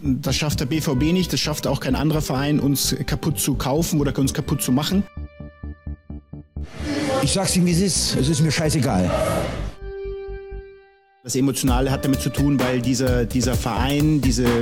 Das schafft der BVB nicht, das schafft auch kein anderer Verein, uns kaputt zu kaufen oder uns kaputt zu machen. Ich sag's Ihnen, wie es ist mir scheißegal. Das Emotionale hat damit zu tun, weil dieser Verein,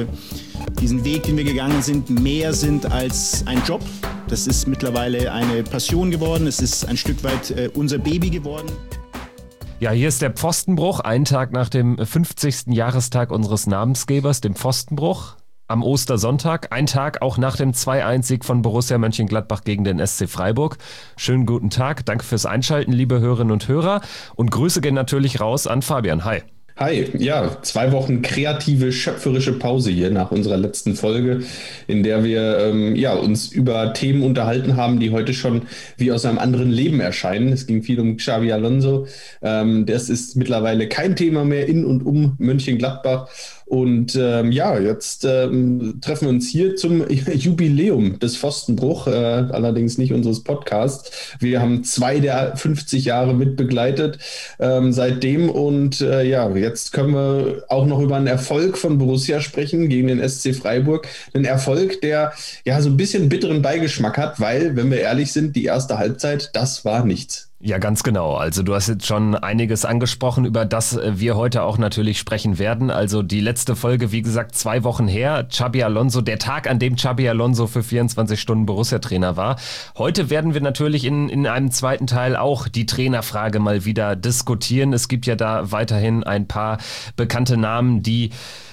diesen Weg, den wir gegangen sind, mehr sind als ein Job. Das ist mittlerweile eine Passion geworden, es ist ein Stück weit unser Baby geworden. Ja, hier ist der Pfostenbruch, einen Tag nach dem 50. Jahrestag unseres Namensgebers, dem Pfostenbruch. Am Ostersonntag, ein Tag auch nach dem 2-1-Sieg von Borussia Mönchengladbach gegen den SC Freiburg. Schönen guten Tag, danke fürs Einschalten, liebe Hörerinnen und Hörer. Und Grüße gehen natürlich raus an Fabian. Hi. Hi, ja, 2 Wochen kreative, schöpferische Pause hier nach unserer letzten Folge, in der wir uns über Themen unterhalten haben, die heute schon wie aus einem anderen Leben erscheinen. Es ging viel um Xabi Alonso. Das ist mittlerweile kein Thema mehr in und um Mönchengladbach. Und jetzt treffen wir uns hier zum Jubiläum des Pfostenbruch, allerdings nicht unseres Podcasts. Wir haben 2 der 50 Jahre mit begleitet seitdem und jetzt können wir auch noch über einen Erfolg von Borussia sprechen gegen den SC Freiburg. Ein Erfolg, der ja so ein bisschen bitteren Beigeschmack hat, weil, wenn wir ehrlich sind, die erste Halbzeit, das war nichts. Ja, ganz genau. Also du hast jetzt schon einiges angesprochen, über das wir heute auch natürlich sprechen werden. Also die letzte Folge, wie gesagt, 2 Wochen her. Xabi Alonso, der Tag, an dem Xabi Alonso für 24 Stunden Borussia-Trainer war. Heute werden wir natürlich in einem zweiten Teil auch die Trainerfrage mal wieder diskutieren. Es gibt ja da weiterhin ein paar bekannte Namen, die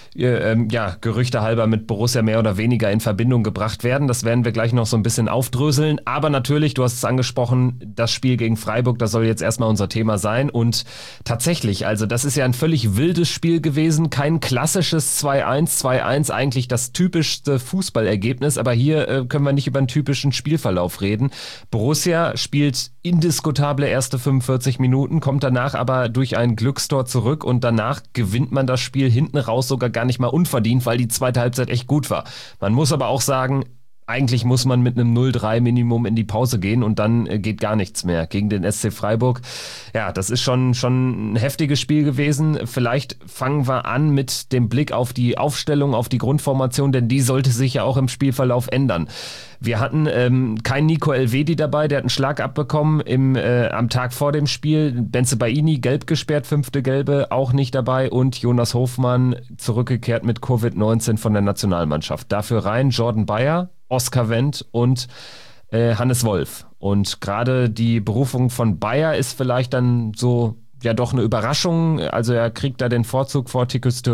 Gerüchte halber mit Borussia mehr oder weniger in Verbindung gebracht werden. Das werden wir gleich noch so ein bisschen aufdröseln. Aber natürlich, du hast es angesprochen, das Spiel gegen Freiburg, das soll jetzt erstmal unser Thema sein. Und tatsächlich, also das ist ja ein völlig wildes Spiel gewesen. Kein klassisches 2-1, eigentlich das typischste Fußballergebnis. Aber hier können wir nicht über einen typischen Spielverlauf reden. Borussia spielt indiskutable erste 45 Minuten, kommt danach aber durch ein Glückstor zurück und danach gewinnt man das Spiel hinten raus sogar gar nicht mal unverdient, weil die zweite Halbzeit echt gut war. Man muss aber auch sagen, eigentlich muss man mit einem 0-3 Minimum in die Pause gehen und dann geht gar nichts mehr gegen den SC Freiburg. Ja, das ist schon ein heftiges Spiel gewesen. Vielleicht fangen wir an mit dem Blick auf die Aufstellung, auf die Grundformation, denn die sollte sich ja auch im Spielverlauf ändern. Wir hatten keinen Nico Elvedi dabei, der hat einen Schlag abbekommen am Tag vor dem Spiel. Bensebaini gelb gesperrt, 5. Gelbe, auch nicht dabei. Und Jonas Hofmann zurückgekehrt mit Covid-19 von der Nationalmannschaft. Dafür rein Jordan Bayer, Oskar Wendt und Hannes Wolf. Und gerade die Berufung von Bayer ist vielleicht dann so ja doch eine Überraschung. Also er kriegt da den Vorzug vor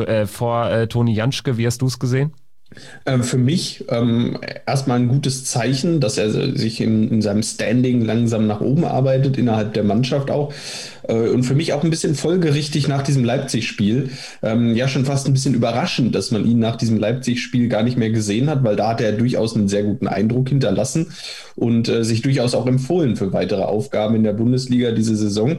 Toni Janschke. Wie hast du es gesehen? Für mich erstmal ein gutes Zeichen, dass er sich in seinem Standing langsam nach oben arbeitet, innerhalb der Mannschaft auch. Und für mich auch ein bisschen folgerichtig nach diesem Leipzig-Spiel. Schon fast ein bisschen überraschend, dass man ihn nach diesem Leipzig-Spiel gar nicht mehr gesehen hat, weil da hat er durchaus einen sehr guten Eindruck hinterlassen und sich durchaus auch empfohlen für weitere Aufgaben in der Bundesliga diese Saison.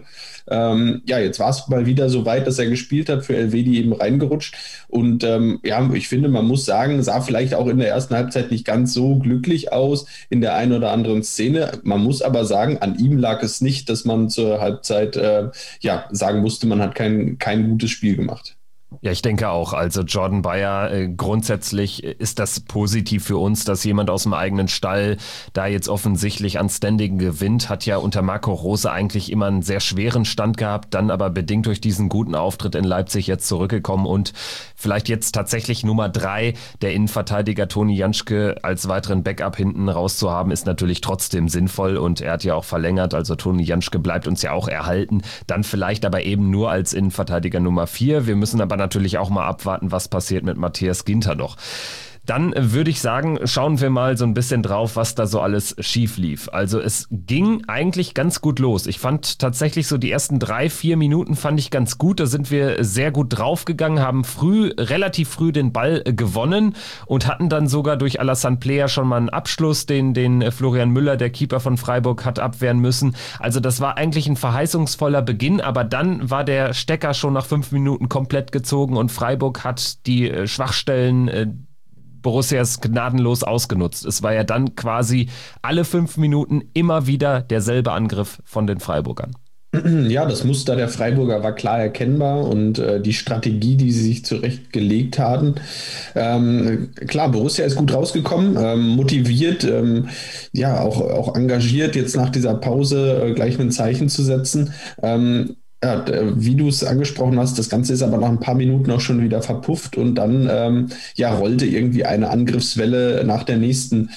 Jetzt war es mal wieder so weit, dass er gespielt hat, für Elvedi eben reingerutscht. Und ich finde, man muss sagen, sah vielleicht auch in der ersten Halbzeit nicht ganz so glücklich aus in der einen oder anderen Szene. Man muss aber sagen, an ihm lag es nicht, dass man zur Halbzeit sagen musste, man hat kein gutes Spiel gemacht. Ja, ich denke auch. Also Jordan Bayer, grundsätzlich ist das positiv für uns, dass jemand aus dem eigenen Stall da jetzt offensichtlich an Standing gewinnt. Hat ja unter Marco Rose eigentlich immer einen sehr schweren Stand gehabt, dann aber bedingt durch diesen guten Auftritt in Leipzig jetzt zurückgekommen und vielleicht jetzt tatsächlich Nummer 3, der Innenverteidiger Toni Janschke als weiteren Backup hinten rauszuhaben, ist natürlich trotzdem sinnvoll und er hat ja auch verlängert, also Toni Janschke bleibt uns ja auch erhalten, dann vielleicht aber eben nur als Innenverteidiger Nummer 4. Wir müssen aber natürlich auch mal abwarten, was passiert mit Matthias Ginter noch. Dann würde ich sagen, schauen wir mal so ein bisschen drauf, was da so alles schief lief. Also es ging eigentlich ganz gut los. Ich fand tatsächlich so die ersten 3-4 Minuten fand ich ganz gut. Da sind wir sehr gut draufgegangen, haben relativ früh den Ball gewonnen und hatten dann sogar durch Alassane Plea schon mal einen Abschluss, den Florian Müller, der Keeper von Freiburg, hat abwehren müssen. Also das war eigentlich ein verheißungsvoller Beginn, aber dann war der Stecker schon nach 5 Minuten komplett gezogen und Freiburg hat die Schwachstellen Borussias gnadenlos ausgenutzt. Es war ja dann quasi alle 5 Minuten immer wieder derselbe Angriff von den Freiburgern. Ja, das Muster der Freiburger war klar erkennbar und die Strategie, die sie sich zurechtgelegt haben. Klar, Borussia ist gut rausgekommen, motiviert, ja, auch engagiert, jetzt nach dieser Pause gleich ein Zeichen zu setzen. Ja, wie du es angesprochen hast, das Ganze ist aber nach ein paar Minuten auch schon wieder verpufft und dann ja, rollte irgendwie eine Angriffswelle nach der nächsten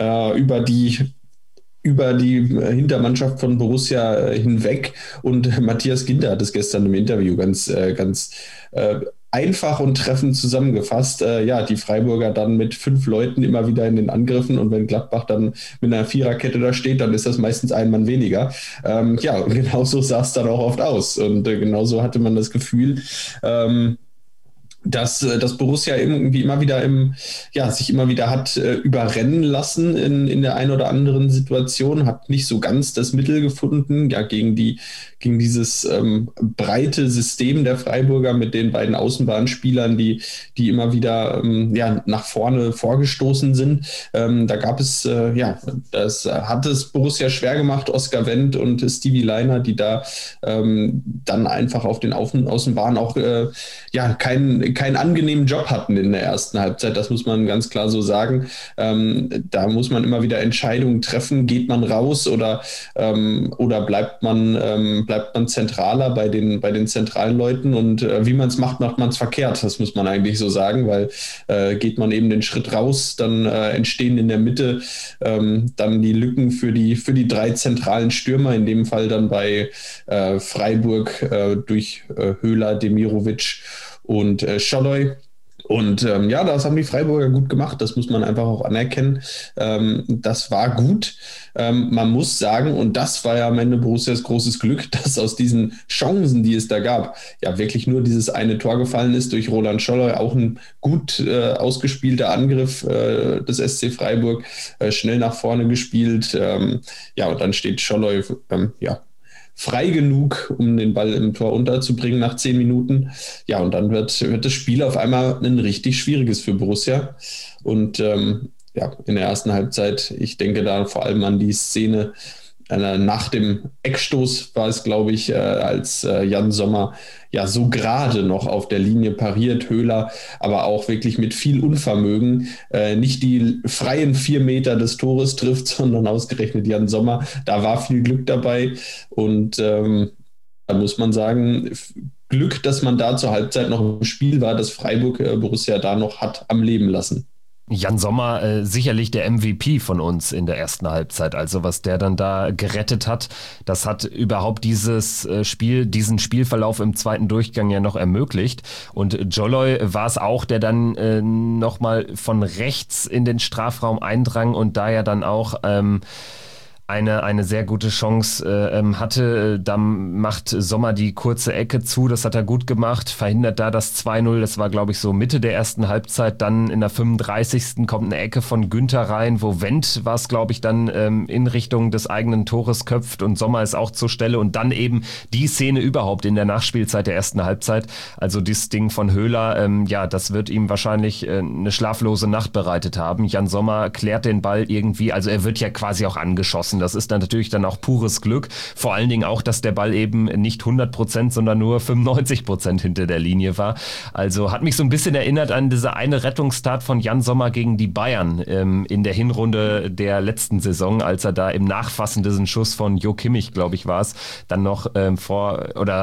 über die Hintermannschaft von Borussia hinweg. Und Matthias Ginter hat es gestern im Interview ganz einfach und treffend zusammengefasst. Ja, die Freiburger dann mit 5 Leuten immer wieder in den Angriffen und wenn Gladbach dann mit einer Viererkette da steht, dann ist das meistens ein Mann weniger. Ja, und genauso sah es dann auch oft aus. Und genauso hatte man das Gefühl, dass Borussia irgendwie immer wieder sich immer wieder hat überrennen lassen in der einen oder anderen Situation, hat nicht so ganz das Mittel gefunden, ja, gegen dieses breite System der Freiburger mit den beiden Außenbahnspielern, die immer wieder ja, nach vorne vorgestoßen sind. Da gab es, das hat es Borussia schwer gemacht, Oskar Wendt und Stevie Leiner, die da dann einfach auf den Außenbahnen auch ja, keinen angenehmen Job hatten in der ersten Halbzeit, das muss man ganz klar so sagen. Da muss man immer wieder Entscheidungen treffen, geht man raus oder bleibt man zentraler bei den zentralen Leuten und wie man es macht man es verkehrt, das muss man eigentlich so sagen, weil geht man eben den Schritt raus, dann entstehen in der Mitte dann die Lücken für die 3 zentralen Stürmer, in dem Fall dann bei Freiburg durch Höhler, Demirovic und Scholloy. Und ja, das haben die Freiburger gut gemacht, das muss man einfach auch anerkennen. Das war gut. Man muss sagen, und das war ja am Ende Borussias großes Glück, dass aus diesen Chancen, die es da gab, ja wirklich nur dieses eine Tor gefallen ist durch Roland Scholloy, auch ein gut ausgespielter Angriff des SC Freiburg, schnell nach vorne gespielt. Ja, und dann steht Scholloy, ja, frei genug, um den Ball im Tor unterzubringen nach 10 Minuten. Ja, und dann wird das Spiel auf einmal ein richtig schwieriges für Borussia. Und ja, in der ersten Halbzeit, ich denke da vor allem an die Szene nach dem Eckstoß war es, glaube ich, als Jan Sommer ja so gerade noch auf der Linie pariert, Höhler, aber auch wirklich mit viel Unvermögen nicht die freien 4 Meter des Tores trifft, sondern ausgerechnet Jan Sommer. Da war viel Glück dabei und da muss man sagen, Glück, dass man da zur Halbzeit noch im Spiel war, dass Freiburg Borussia da noch hat am Leben lassen. Jan Sommer, sicherlich der MVP von uns in der ersten Halbzeit. Also was der dann da gerettet hat, das hat überhaupt diesen Spielverlauf im zweiten Durchgang ja noch ermöglicht. Und Scholloy war es auch, der dann nochmal von rechts in den Strafraum eindrang und da ja dann auch eine sehr gute Chance hatte. Da macht Sommer die kurze Ecke zu, das hat er gut gemacht, verhindert da das 2-0, das war glaube ich so Mitte der ersten Halbzeit, dann in der 35. kommt eine Ecke von Günther rein, wo Wendt war es glaube ich dann in Richtung des eigenen Tores köpft und Sommer ist auch zur Stelle und dann eben die Szene überhaupt in der Nachspielzeit der ersten Halbzeit, also dieses Ding von Höhler, ja, das wird ihm wahrscheinlich eine schlaflose Nacht bereitet haben. Jan Sommer klärt den Ball irgendwie, also er wird ja quasi auch angeschossen. Das ist dann natürlich dann auch pures Glück. Vor allen Dingen auch, dass der Ball eben nicht 100%, sondern nur 95% hinter der Linie war. Also hat mich so ein bisschen erinnert an diese eine Rettungstat von Jan Sommer gegen die Bayern in der Hinrunde der letzten Saison, als er da im Nachfassen diesen Schuss von Jo Kimmich, glaube ich, war es, dann noch vor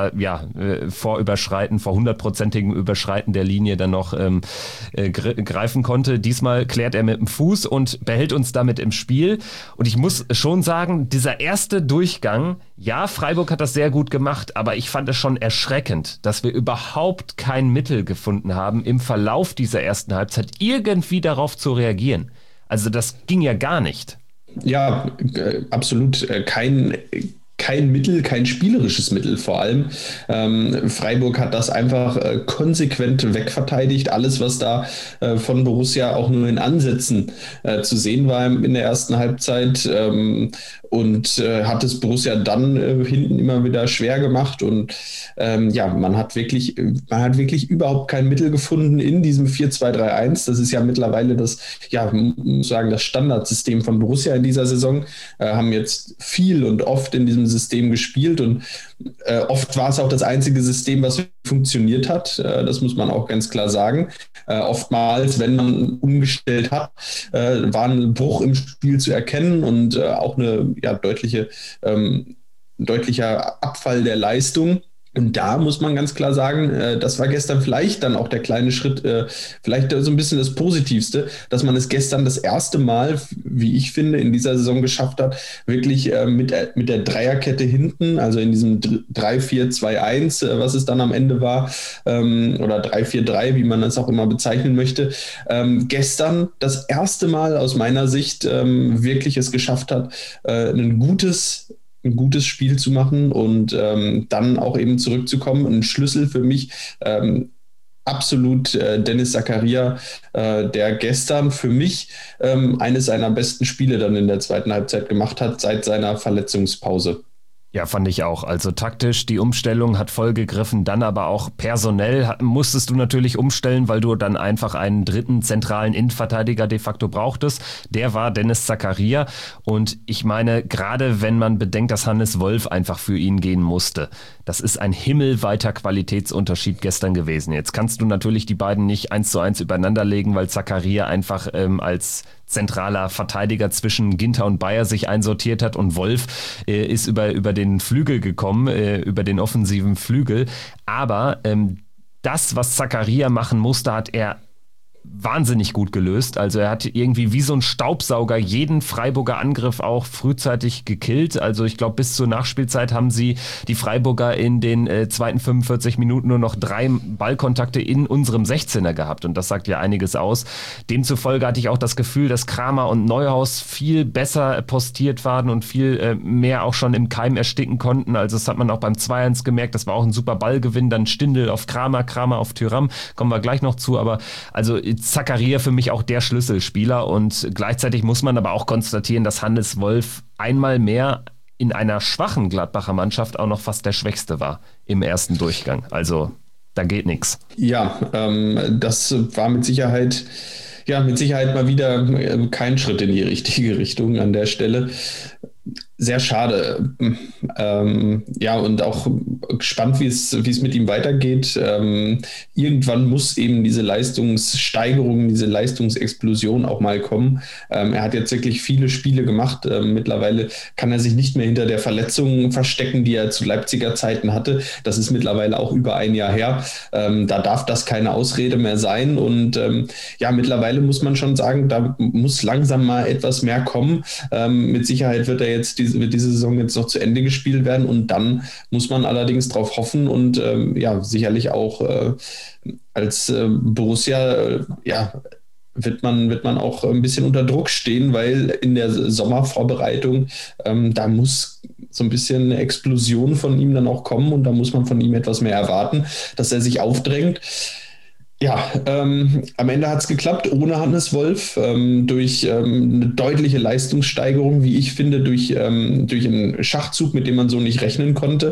100%igem Überschreiten der Linie dann noch greifen konnte. Diesmal klärt er mit dem Fuß und behält uns damit im Spiel. Und ich muss schon sagen, dieser erste Durchgang, ja, Freiburg hat das sehr gut gemacht, aber ich fand es schon erschreckend, dass wir überhaupt kein Mittel gefunden haben, im Verlauf dieser ersten Halbzeit irgendwie darauf zu reagieren. Also das ging ja gar nicht. Ja, absolut kein Mittel, kein spielerisches Mittel vor allem. Freiburg hat das einfach konsequent wegverteidigt. Alles, was da von Borussia auch nur in Ansätzen zu sehen war in der ersten Halbzeit und hat es Borussia dann hinten immer wieder schwer gemacht und ja, man hat wirklich überhaupt kein Mittel gefunden in diesem 4-2-3-1. Das ist ja mittlerweile das Standardsystem von Borussia in dieser Saison. Haben jetzt viel und oft in diesem System gespielt und oft war es auch das einzige System, was funktioniert hat. Das muss man auch ganz klar sagen. Oftmals, wenn man umgestellt hat, war ein Bruch im Spiel zu erkennen und auch eine deutlicher Abfall der Leistung. Und da muss man ganz klar sagen, das war gestern vielleicht dann auch der kleine Schritt, vielleicht so ein bisschen das Positivste, dass man es gestern das erste Mal, wie ich finde, in dieser Saison geschafft hat, wirklich mit der Dreierkette hinten, also in diesem 3-4-2-1, was es dann am Ende war, oder 3-4-3, wie man es auch immer bezeichnen möchte, gestern das erste Mal aus meiner Sicht wirklich es geschafft hat, ein gutes Spiel zu machen und dann auch eben zurückzukommen. Ein Schlüssel für mich absolut Dennis Zakaria, der gestern für mich eines seiner besten Spiele dann in der zweiten Halbzeit gemacht hat, seit seiner Verletzungspause. Ja, fand ich auch. Also taktisch, die Umstellung hat voll gegriffen, dann aber auch personell musstest du natürlich umstellen, weil du dann einfach einen dritten zentralen Innenverteidiger de facto brauchtest. Der war Dennis Zakaria und ich meine, gerade wenn man bedenkt, dass Hannes Wolf einfach für ihn gehen musste, das ist ein himmelweiter Qualitätsunterschied gestern gewesen. Jetzt kannst du natürlich die beiden nicht 1:1 übereinander legen, weil Zakaria einfach als zentraler Verteidiger zwischen Ginter und Bayer sich einsortiert hat und Wolf ist über den Flügel gekommen, über den offensiven Flügel. Aber das, was Zakaria machen musste, hat er wahnsinnig gut gelöst. Also er hat irgendwie wie so ein Staubsauger jeden Freiburger Angriff auch frühzeitig gekillt. Also ich glaube, bis zur Nachspielzeit haben sie die Freiburger in den zweiten 45 Minuten nur noch 3 Ballkontakte in unserem 16er gehabt. Und das sagt ja einiges aus. Demzufolge hatte ich auch das Gefühl, dass Kramer und Neuhaus viel besser postiert waren und viel mehr auch schon im Keim ersticken konnten. Also das hat man auch beim 2-1 gemerkt. Das war auch ein super Ballgewinn. Dann Stindl auf Kramer auf Thuram. Kommen wir gleich noch zu. Aber also Zakaria für mich auch der Schlüsselspieler und gleichzeitig muss man aber auch konstatieren, dass Hannes Wolf einmal mehr in einer schwachen Gladbacher Mannschaft auch noch fast der Schwächste war im ersten Durchgang. Also da geht nichts. Ja, das war mit Sicherheit mal wieder kein Schritt in die richtige Richtung an der Stelle. Sehr schade. Und auch gespannt, wie es mit ihm weitergeht. Irgendwann muss eben diese Leistungssteigerung, diese Leistungsexplosion auch mal kommen. Er hat jetzt wirklich viele Spiele gemacht. Mittlerweile kann er sich nicht mehr hinter der Verletzung verstecken, die er zu Leipziger Zeiten hatte. Das ist mittlerweile auch über ein Jahr her. Da darf das keine Ausrede mehr sein. Und mittlerweile muss man schon sagen, da muss langsam mal etwas mehr kommen. Mit Sicherheit wird diese Saison jetzt noch zu Ende gespielt werden und dann muss man allerdings drauf hoffen und sicherlich auch als Borussia wird man auch ein bisschen unter Druck stehen, weil in der Sommervorbereitung da muss so ein bisschen eine Explosion von ihm dann auch kommen und da muss man von ihm etwas mehr erwarten, dass er sich aufdrängt. Ja, am Ende hat es geklappt, ohne Hannes Wolf, durch eine deutliche Leistungssteigerung, wie ich finde, durch einen Schachzug, mit dem man so nicht rechnen konnte,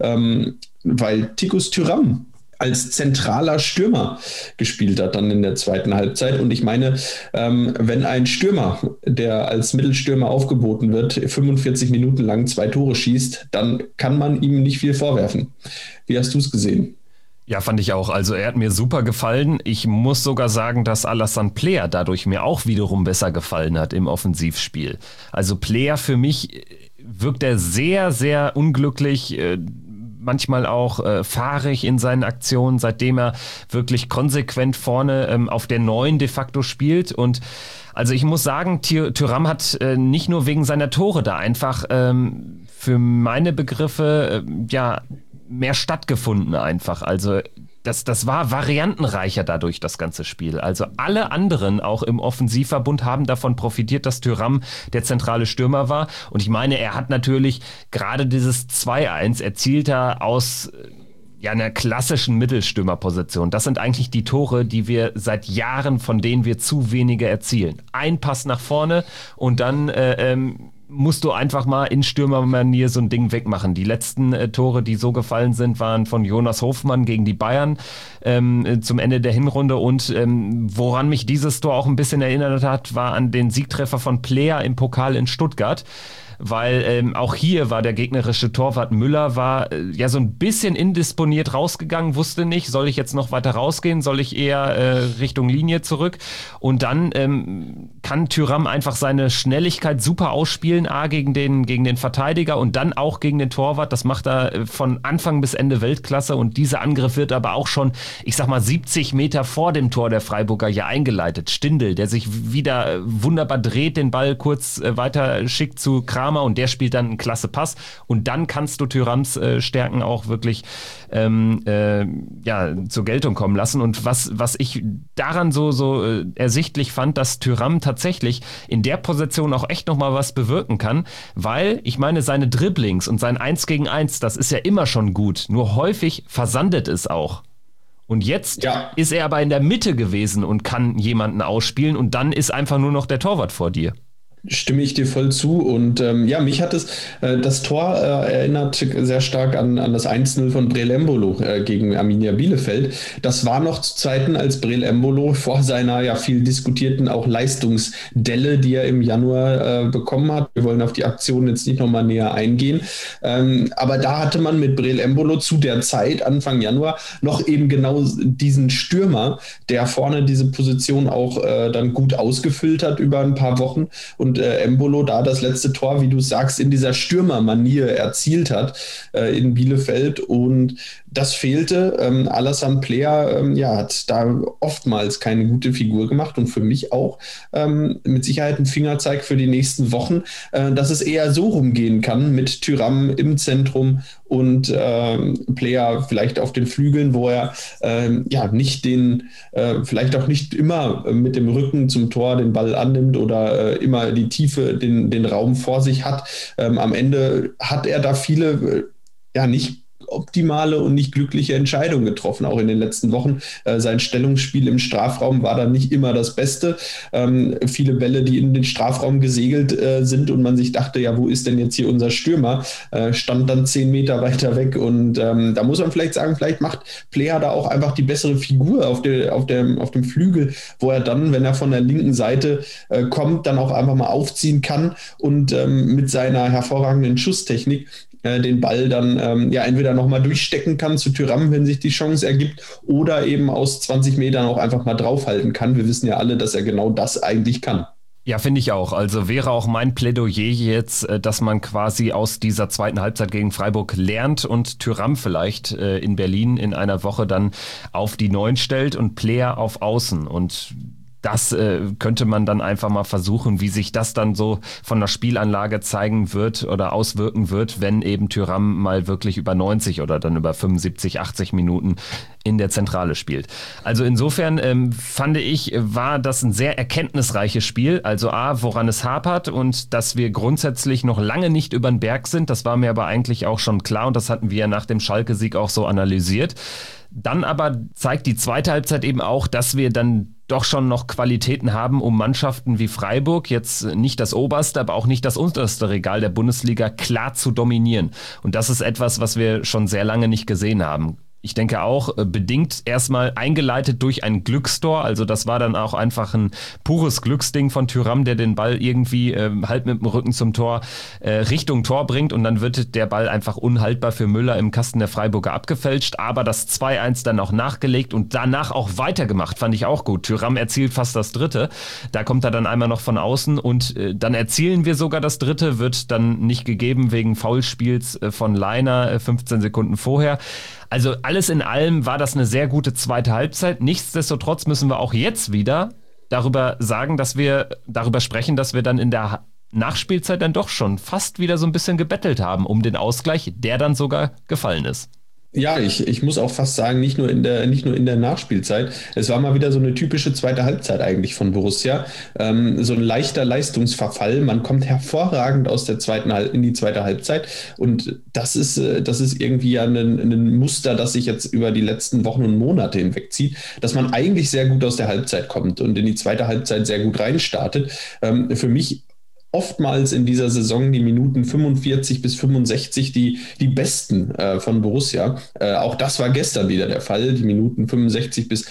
weil Tikus Thuram als zentraler Stürmer gespielt hat dann in der zweiten Halbzeit. Und ich meine, wenn ein Stürmer, der als Mittelstürmer aufgeboten wird, 45 Minuten lang 2 Tore schießt, dann kann man ihm nicht viel vorwerfen. Wie hast du es gesehen? Ja, fand ich auch. Also er hat mir super gefallen. Ich muss sogar sagen, dass Alassane Player dadurch mir auch wiederum besser gefallen hat im Offensivspiel. Also Player für mich wirkt er sehr, sehr unglücklich, manchmal auch fahrig in seinen Aktionen, seitdem er wirklich konsequent vorne auf der 9 de facto spielt. Und also ich muss sagen, Thuram hat nicht nur wegen seiner Tore da einfach für meine Begriffe mehr stattgefunden einfach. Also das war variantenreicher dadurch, das ganze Spiel. Also alle anderen auch im Offensivverbund haben davon profitiert, dass Thuram der zentrale Stürmer war. Und ich meine, er hat natürlich gerade dieses 2-1 erzielt er aus einer klassischen Mittelstürmerposition. Das sind eigentlich die Tore, die wir seit Jahren, von denen wir zu wenige erzielen. Ein Pass nach vorne und dann musst du einfach mal in Stürmermanier so ein Ding wegmachen. Die letzten Tore, die so gefallen sind, waren von Jonas Hofmann gegen die Bayern zum Ende der Hinrunde und woran mich dieses Tor auch ein bisschen erinnert hat, war an den Siegtreffer von Player im Pokal in Stuttgart, weil auch hier war der gegnerische Torwart Müller ja so ein bisschen indisponiert rausgegangen, wusste nicht, soll ich jetzt noch weiter rausgehen, soll ich eher Richtung Linie zurück, und dann kann Thuram einfach seine Schnelligkeit super ausspielen, gegen den Verteidiger und dann auch gegen den Torwart. Das macht er von Anfang bis Ende Weltklasse, und dieser Angriff wird aber auch schon, ich sag mal, 70 Meter vor dem Tor der Freiburger ja eingeleitet. Stindl, der sich wieder wunderbar dreht, den Ball kurz weiter schickt zu Kramer, und der spielt dann einen klasse Pass, und dann kannst du Thürams Stärken auch wirklich zur Geltung kommen lassen. Und was ich daran so ersichtlich fand, dass Thuram tatsächlich in der Position auch echt nochmal was bewirken kann, weil, ich meine, seine Dribblings und sein 1 gegen 1, das ist ja immer schon gut, nur häufig versandet es auch. Und jetzt ist er aber in der Mitte gewesen und kann jemanden ausspielen, und dann ist einfach nur noch der Torwart vor dir. Stimme ich dir voll zu, und mich hat das Tor erinnert sehr stark an das 1-0 von Breel Embolo gegen Arminia Bielefeld. Das war noch zu Zeiten, als Breel Embolo vor seiner viel diskutierten auch Leistungsdelle, die er im Januar bekommen hat. Wir wollen auf die Aktion jetzt nicht nochmal näher eingehen, aber da hatte man mit Breel Embolo zu der Zeit, Anfang Januar, noch eben genau diesen Stürmer, der vorne diese Position auch dann gut ausgefüllt hat über ein paar Wochen, und Embolo da das letzte Tor, wie du sagst, in dieser Stürmermanier erzielt hat in Bielefeld, und das fehlte. Alassane Plea hat da oftmals keine gute Figur gemacht, und für mich auch mit Sicherheit ein Fingerzeig für die nächsten Wochen, dass es eher so rumgehen kann mit Thuram im Zentrum und Plea vielleicht auf den Flügeln, wo er nicht vielleicht auch nicht immer mit dem Rücken zum Tor den Ball annimmt oder immer die Tiefe, den Raum vor sich hat. Am Ende hat er da viele nicht optimale und nicht glückliche Entscheidungen getroffen, auch in den letzten Wochen. Sein Stellungsspiel im Strafraum war dann nicht immer das Beste. Viele Bälle, die in den Strafraum gesegelt sind, und man sich dachte, ja, wo ist denn jetzt hier unser Stürmer? Stand dann 10 Meter weiter weg, und da muss man vielleicht sagen, vielleicht macht Plea da auch einfach die bessere Figur auf dem Flügel, wo er dann, wenn er von der linken Seite kommt, dann auch einfach mal aufziehen kann und mit seiner hervorragenden Schusstechnik den Ball dann entweder nochmal durchstecken kann zu Thuram, wenn sich die Chance ergibt, oder eben aus 20 Metern auch einfach mal draufhalten kann. Wir wissen ja alle, dass er genau das eigentlich kann. Ja, finde ich auch. Also wäre auch mein Plädoyer jetzt, dass man quasi aus dieser zweiten Halbzeit gegen Freiburg lernt und Thuram vielleicht in Berlin in einer Woche dann auf die 9 stellt und Plea auf Außen, und das könnte man dann einfach mal versuchen, wie sich das dann so von der Spielanlage zeigen wird oder auswirken wird, wenn eben Thuram mal wirklich über 90 oder dann über 75, 80 Minuten in der Zentrale spielt. Also insofern fand ich, war das ein sehr erkenntnisreiches Spiel. Also woran es hapert, und dass wir grundsätzlich noch lange nicht über den Berg sind, das war mir aber eigentlich auch schon klar, und das hatten wir ja nach dem Schalke-Sieg auch so analysiert. Dann aber zeigt die zweite Halbzeit eben auch, dass wir dann doch schon noch Qualitäten haben, um Mannschaften wie Freiburg, jetzt nicht das oberste, aber auch nicht das unterste Regal der Bundesliga, klar zu dominieren. Und das ist etwas, was wir schon sehr lange nicht gesehen haben. Ich denke auch, bedingt erstmal eingeleitet durch ein Glückstor. Also das war dann auch einfach ein pures Glücksding von Thuram, der den Ball irgendwie halt mit dem Rücken zum Tor Richtung Tor bringt, und dann wird der Ball einfach unhaltbar für Müller im Kasten der Freiburger abgefälscht. Aber das 2-1 dann auch nachgelegt und danach auch weitergemacht, fand ich auch gut. Thuram erzielt fast das dritte. Da kommt er dann einmal noch von außen, und dann erzielen wir sogar das dritte, wird dann nicht gegeben wegen Foulspiels von Leiner 15 Sekunden vorher. Also alles in allem war das eine sehr gute zweite Halbzeit. Nichtsdestotrotz müssen wir auch jetzt wieder darüber sprechen, dass wir dann in der Nachspielzeit dann doch schon fast wieder so ein bisschen gebettelt haben um den Ausgleich, der dann sogar gefallen ist. Ja, ich muss auch fast sagen, nicht nur in der Nachspielzeit. Es war mal wieder so eine typische zweite Halbzeit eigentlich von Borussia. So ein leichter Leistungsverfall. Man kommt hervorragend aus der in die zweite Halbzeit. Und das ist irgendwie ja ein Muster, das sich jetzt über die letzten Wochen und Monate hinweg zieht, dass man eigentlich sehr gut aus der Halbzeit kommt und in die zweite Halbzeit sehr gut reinstartet. Für mich oftmals in dieser Saison die Minuten 45 bis 65 die besten von Borussia. Auch das war gestern wieder der Fall. Die Minuten 45 bis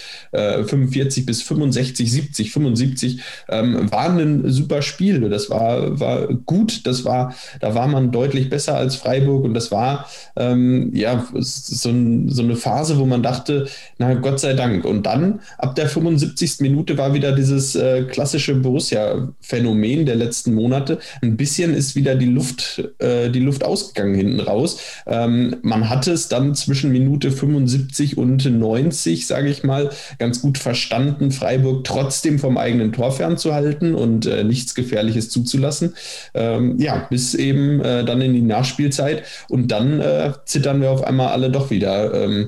65, 70, 75 waren ein super Spiel. Das war gut. Da war man deutlich besser als Freiburg und das war so eine Phase, wo man dachte, na Gott sei Dank. Und dann ab der 75. Minute war wieder dieses klassische Borussia-Phänomen der letzten Monate. Ein bisschen ist wieder die Luft ausgegangen hinten raus. Man hatte es dann zwischen Minute 75 und 90, sage ich mal, ganz gut verstanden, Freiburg trotzdem vom eigenen Tor fernzuhalten und nichts Gefährliches zuzulassen. Bis eben dann in die Nachspielzeit. Und dann zittern wir auf einmal alle doch wieder.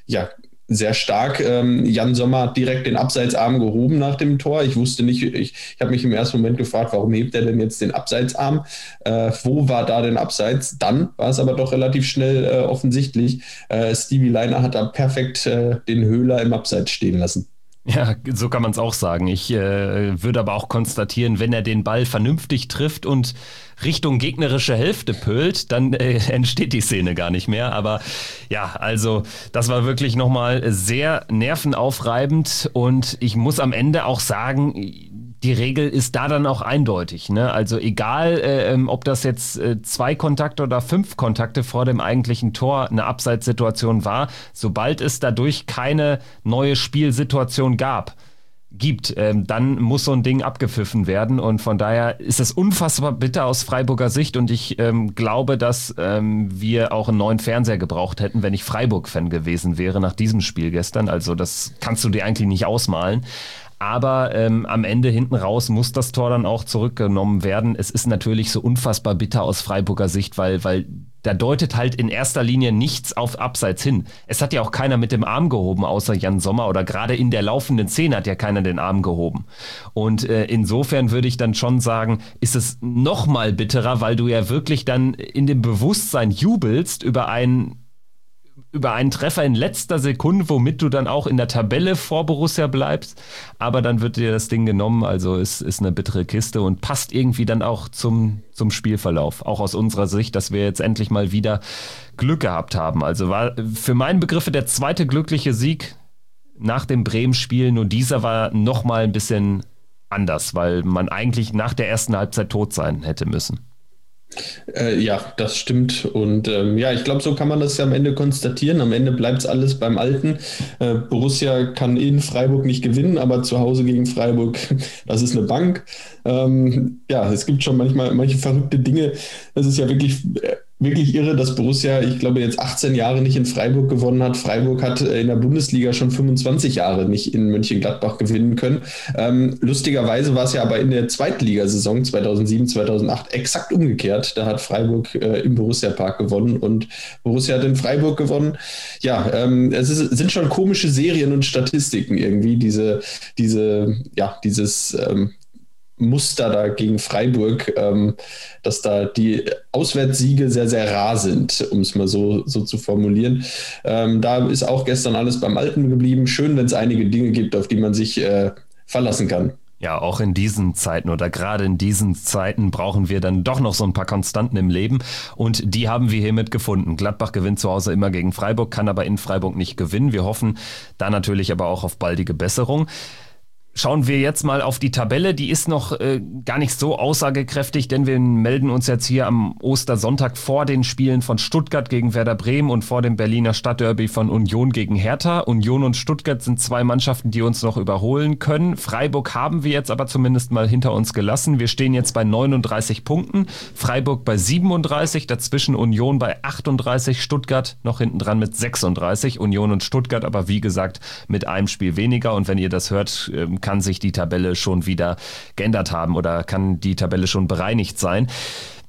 Sehr stark. Jan Sommer hat direkt den Abseitsarm gehoben nach dem Tor. Ich wusste nicht, ich habe mich im ersten Moment gefragt, warum hebt er denn jetzt den Abseitsarm? Wo war da denn Abseits? Dann war es aber doch relativ schnell offensichtlich. Stevie Leiner hat da perfekt den Höhler im Abseits stehen lassen. Ja, so kann man es auch sagen. Ich würde aber auch konstatieren, wenn er den Ball vernünftig trifft und Richtung gegnerische Hälfte pölt, dann entsteht die Szene gar nicht mehr. Aber ja, also das war wirklich nochmal sehr nervenaufreibend und ich muss am Ende auch sagen, die Regel ist da dann auch eindeutig, ne? Also egal, ob das jetzt 2 Kontakte oder 5 Kontakte vor dem eigentlichen Tor eine Abseitssituation war, sobald es dadurch keine neue Spielsituation gibt, dann muss so ein Ding abgepfiffen werden und von daher ist es unfassbar bitter aus Freiburger Sicht und ich glaube, dass wir auch einen neuen Fernseher gebraucht hätten, wenn ich Freiburg-Fan gewesen wäre nach diesem Spiel gestern. Also das kannst du dir eigentlich nicht ausmalen. Aber am Ende hinten raus muss das Tor dann auch zurückgenommen werden. Es ist natürlich so unfassbar bitter aus Freiburger Sicht, weil da deutet halt in erster Linie nichts auf Abseits hin. Es hat ja auch keiner mit dem Arm gehoben, außer Jan Sommer oder gerade in der laufenden Szene hat ja keiner den Arm gehoben. Und insofern würde ich dann schon sagen, ist es noch mal bitterer, weil du ja wirklich dann in dem Bewusstsein jubelst über einen Treffer in letzter Sekunde, womit du dann auch in der Tabelle vor Borussia bleibst, aber dann wird dir das Ding genommen, also es ist eine bittere Kiste und passt irgendwie dann auch zum Spielverlauf, auch aus unserer Sicht, dass wir jetzt endlich mal wieder Glück gehabt haben. Also war für meine Begriffe der zweite glückliche Sieg nach dem Bremen-Spiel, nur dieser war nochmal ein bisschen anders, weil man eigentlich nach der ersten Halbzeit tot sein hätte müssen. Das stimmt und ich glaube, so kann man das ja am Ende konstatieren. Am Ende bleibt es alles beim Alten. Borussia kann in Freiburg nicht gewinnen, aber zu Hause gegen Freiburg, das ist eine Bank. Es gibt schon manche verrückte Dinge. Es ist ja wirklich irre, dass Borussia, ich glaube, jetzt 18 Jahre nicht in Freiburg gewonnen hat. Freiburg hat in der Bundesliga schon 25 Jahre nicht in Mönchengladbach gewinnen können. Lustigerweise war es ja aber in der Zweitligasaison 2007, 2008 exakt umgekehrt. Da hat Freiburg im Borussia-Park gewonnen und Borussia hat in Freiburg gewonnen. Sind schon komische Serien und Statistiken irgendwie, dieses Muster da gegen Freiburg, dass da die Auswärtssiege sehr, sehr rar sind, um es mal so zu formulieren. Da ist auch gestern alles beim Alten geblieben. Schön, wenn es einige Dinge gibt, auf die man sich verlassen kann. Ja, auch in diesen Zeiten oder gerade in diesen Zeiten brauchen wir dann doch noch so ein paar Konstanten im Leben und die haben wir hiermit gefunden. Gladbach gewinnt zu Hause immer gegen Freiburg, kann aber in Freiburg nicht gewinnen. Wir hoffen da natürlich aber auch auf baldige Besserung. Schauen wir jetzt mal auf die Tabelle, die ist noch gar nicht so aussagekräftig, denn wir melden uns jetzt hier am Ostersonntag vor den Spielen von Stuttgart gegen Werder Bremen und vor dem Berliner Stadtderby von Union gegen Hertha. Union und Stuttgart sind 2 Mannschaften, die uns noch überholen können. Freiburg haben wir jetzt aber zumindest mal hinter uns gelassen. Wir stehen jetzt bei 39 Punkten, Freiburg bei 37, dazwischen Union bei 38, Stuttgart noch hinten dran mit 36, Union und Stuttgart aber wie gesagt mit einem Spiel weniger und wenn ihr das hört, kann sich die Tabelle schon wieder geändert haben oder kann die Tabelle schon bereinigt sein.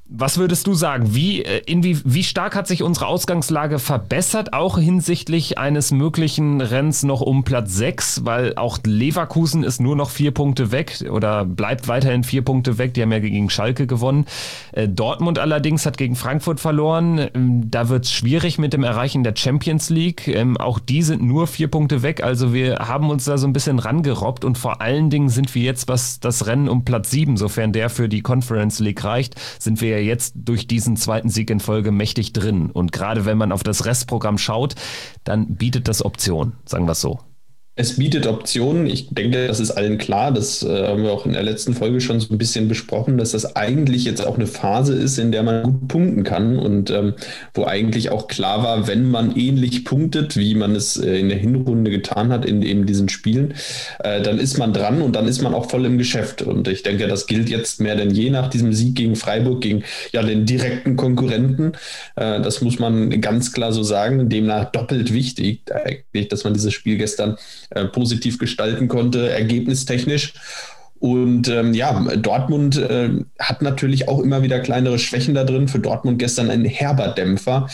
Was würdest du sagen? Wie stark hat sich unsere Ausgangslage verbessert, auch hinsichtlich eines möglichen Rennens noch um Platz 6? Weil auch Leverkusen ist nur noch 4 Punkte weg oder bleibt weiterhin 4 Punkte weg. Die haben ja gegen Schalke gewonnen. Dortmund allerdings hat gegen Frankfurt verloren. Da wird es schwierig mit dem Erreichen der Champions League. Auch die sind nur 4 Punkte weg. Also wir haben uns da so ein bisschen rangerobbt und vor allen Dingen sind wir jetzt, was das Rennen um Platz 7, sofern der für die Conference League reicht, sind wir jetzt durch diesen zweiten Sieg in Folge mächtig drin. Und gerade wenn man auf das Restprogramm schaut, dann bietet das Optionen, sagen wir es so. Es bietet Optionen. Ich denke, das ist allen klar. Das haben wir auch in der letzten Folge schon so ein bisschen besprochen, dass das eigentlich jetzt auch eine Phase ist, in der man gut punkten kann und wo eigentlich auch klar war, wenn man ähnlich punktet, wie man es in der Hinrunde getan hat in eben diesen Spielen, dann ist man dran und dann ist man auch voll im Geschäft. Und ich denke, das gilt jetzt mehr denn je nach diesem Sieg gegen Freiburg, gegen ja den direkten Konkurrenten. Das muss man ganz klar so sagen. Demnach doppelt wichtig, eigentlich, dass man dieses Spiel gestern positiv gestalten konnte, ergebnistechnisch. Und Dortmund hat natürlich auch immer wieder kleinere Schwächen da drin. Für Dortmund gestern ein herber Dämpfer.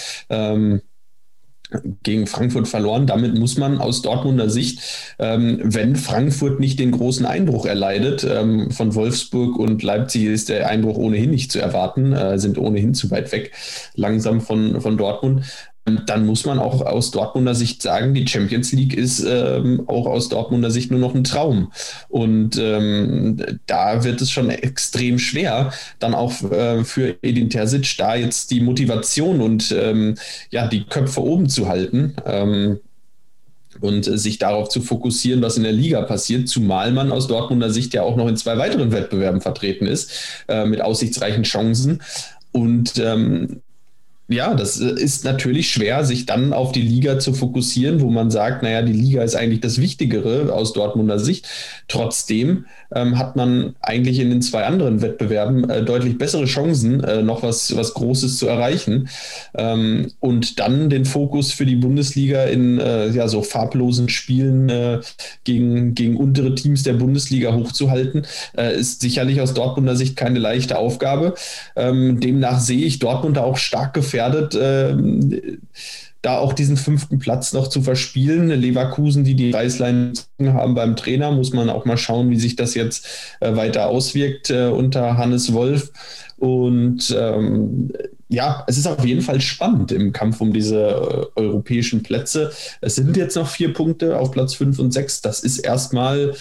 Gegen Frankfurt verloren. Damit muss man aus Dortmunder Sicht, wenn Frankfurt nicht den großen Einbruch erleidet, von Wolfsburg und Leipzig ist der Einbruch ohnehin nicht zu erwarten, sind ohnehin zu weit weg, langsam von Dortmund. Dann muss man auch aus Dortmunder Sicht sagen, die Champions League ist auch aus Dortmunder Sicht nur noch ein Traum. Und da wird es schon extrem schwer, dann auch für Edin Terzic da jetzt die Motivation und die Köpfe oben zu halten. Und sich darauf zu fokussieren, was in der Liga passiert, zumal man aus Dortmunder Sicht ja auch noch in 2 weiteren Wettbewerben vertreten ist, mit aussichtsreichen Chancen. Und das ist natürlich schwer, sich dann auf die Liga zu fokussieren, wo man sagt, naja, die Liga ist eigentlich das Wichtigere aus Dortmunder Sicht. Trotzdem hat man eigentlich in den 2 anderen Wettbewerben deutlich bessere Chancen, noch was Großes zu erreichen. Und dann den Fokus für die Bundesliga in so farblosen Spielen gegen untere Teams der Bundesliga hochzuhalten, ist sicherlich aus Dortmunder Sicht keine leichte Aufgabe. Demnach sehe ich Dortmund da auch stark gefährdet, da auch diesen 5. Platz noch zu verspielen. Leverkusen, die Reißleine haben beim Trainer, muss man auch mal schauen, wie sich das jetzt weiter auswirkt unter Hannes Wolf. Und es ist auf jeden Fall spannend im Kampf um diese europäischen Plätze. Es sind jetzt noch 4 Punkte auf Platz 5 und 6. Das ist erstmal...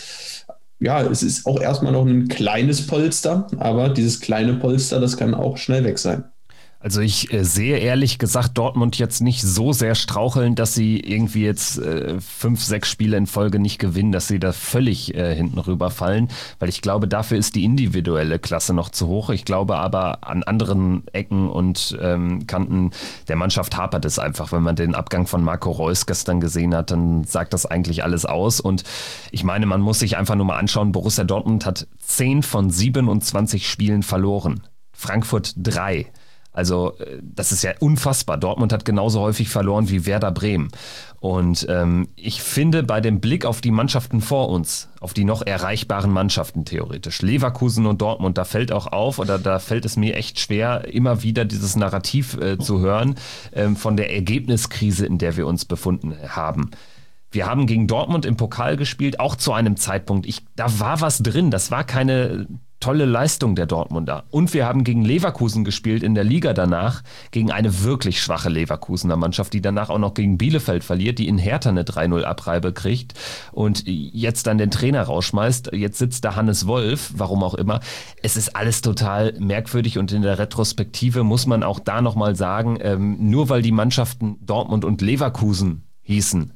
es ist auch erstmal noch ein kleines Polster, aber dieses kleine Polster, das kann auch schnell weg sein. Also ich sehe ehrlich gesagt Dortmund jetzt nicht so sehr straucheln, dass sie irgendwie jetzt 5, 6 Spiele in Folge nicht gewinnen, dass sie da völlig hinten rüberfallen, weil ich glaube, dafür ist die individuelle Klasse noch zu hoch. Ich glaube aber an anderen Ecken und Kanten der Mannschaft hapert es einfach. Wenn man den Abgang von Marco Reus gestern gesehen hat, dann sagt das eigentlich alles aus. Und ich meine, man muss sich einfach nur mal anschauen, Borussia Dortmund hat 10 von 27 Spielen verloren. Frankfurt 3. Also das ist ja unfassbar. Dortmund hat genauso häufig verloren wie Werder Bremen. Und ich finde bei dem Blick auf die Mannschaften vor uns, auf die noch erreichbaren Mannschaften theoretisch, Leverkusen und Dortmund, da fällt auch auf oder da fällt es mir echt schwer, immer wieder dieses Narrativ zu hören von der Ergebniskrise, in der wir uns befunden haben. Wir haben gegen Dortmund im Pokal gespielt, auch zu einem Zeitpunkt. Da war was drin, das war keine tolle Leistung der Dortmunder. Und wir haben gegen Leverkusen gespielt in der Liga danach, gegen eine wirklich schwache Leverkusener Mannschaft, die danach auch noch gegen Bielefeld verliert, die in Hertha eine 3-0 Abreibe kriegt und jetzt dann den Trainer rausschmeißt. Jetzt sitzt da Hannes Wolf, warum auch immer. Es ist alles total merkwürdig und in der Retrospektive muss man auch da nochmal sagen, nur weil die Mannschaften Dortmund und Leverkusen hießen,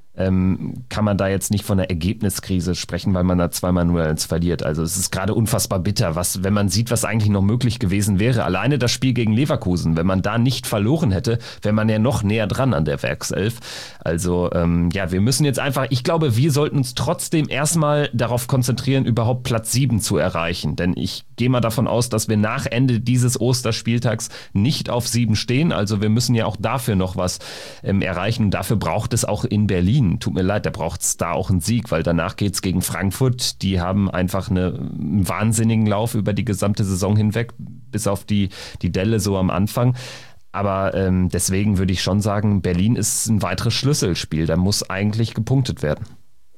kann man da jetzt nicht von einer Ergebniskrise sprechen, weil man da 2-0 verliert. Also es ist gerade unfassbar bitter, wenn man sieht, was eigentlich noch möglich gewesen wäre. Alleine das Spiel gegen Leverkusen, wenn man da nicht verloren hätte, wäre man ja noch näher dran an der Werkself. Also wir müssen jetzt einfach, ich glaube, wir sollten uns trotzdem erstmal darauf konzentrieren, überhaupt Platz 7 zu erreichen. Denn ich gehe mal davon aus, dass wir nach Ende dieses Osterspieltags nicht auf 7 stehen. Also wir müssen ja auch dafür noch was erreichen. Und dafür braucht es auch in Berlin. Tut mir leid, da braucht es da auch einen Sieg, weil danach geht es gegen Frankfurt. Die haben einfach einen wahnsinnigen Lauf über die gesamte Saison hinweg bis auf die Delle so am Anfang. Aber deswegen würde ich schon sagen, Berlin ist ein weiteres Schlüsselspiel. Da muss eigentlich gepunktet werden.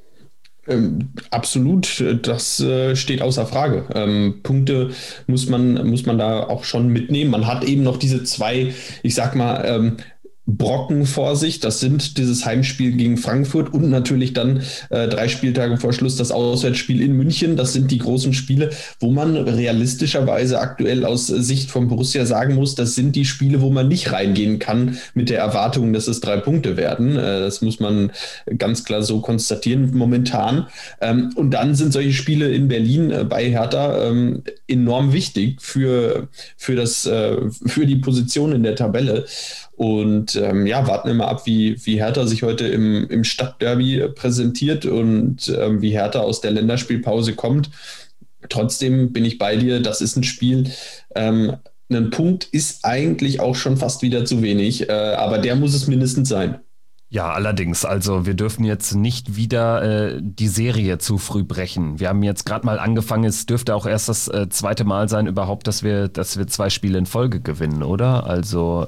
Absolut, das steht außer Frage. Punkte muss man da auch schon mitnehmen. Man hat eben noch diese zwei, ich sag mal, Brocken vor sich. Das sind dieses Heimspiel gegen Frankfurt und natürlich dann 3 Spieltage vor Schluss das Auswärtsspiel in München. Das sind die großen Spiele, wo man realistischerweise aktuell aus Sicht von Borussia sagen muss, das sind die Spiele, wo man nicht reingehen kann mit der Erwartung, dass es 3 Punkte werden. Das muss man ganz klar so konstatieren momentan. Und dann sind solche Spiele in Berlin bei Hertha enorm wichtig für die Position in der Tabelle. Und warten wir mal ab, wie Hertha sich heute im Stadtderby präsentiert und wie Hertha aus der Länderspielpause kommt. Trotzdem bin ich bei dir, das ist ein Spiel, ein Punkt ist eigentlich auch schon fast wieder zu wenig, aber der muss es mindestens sein. Ja, allerdings. Also wir dürfen jetzt nicht wieder die Serie zu früh brechen. Wir haben jetzt gerade mal angefangen, es dürfte auch erst das zweite Mal sein überhaupt, dass wir 2 Spiele in Folge gewinnen, oder? Also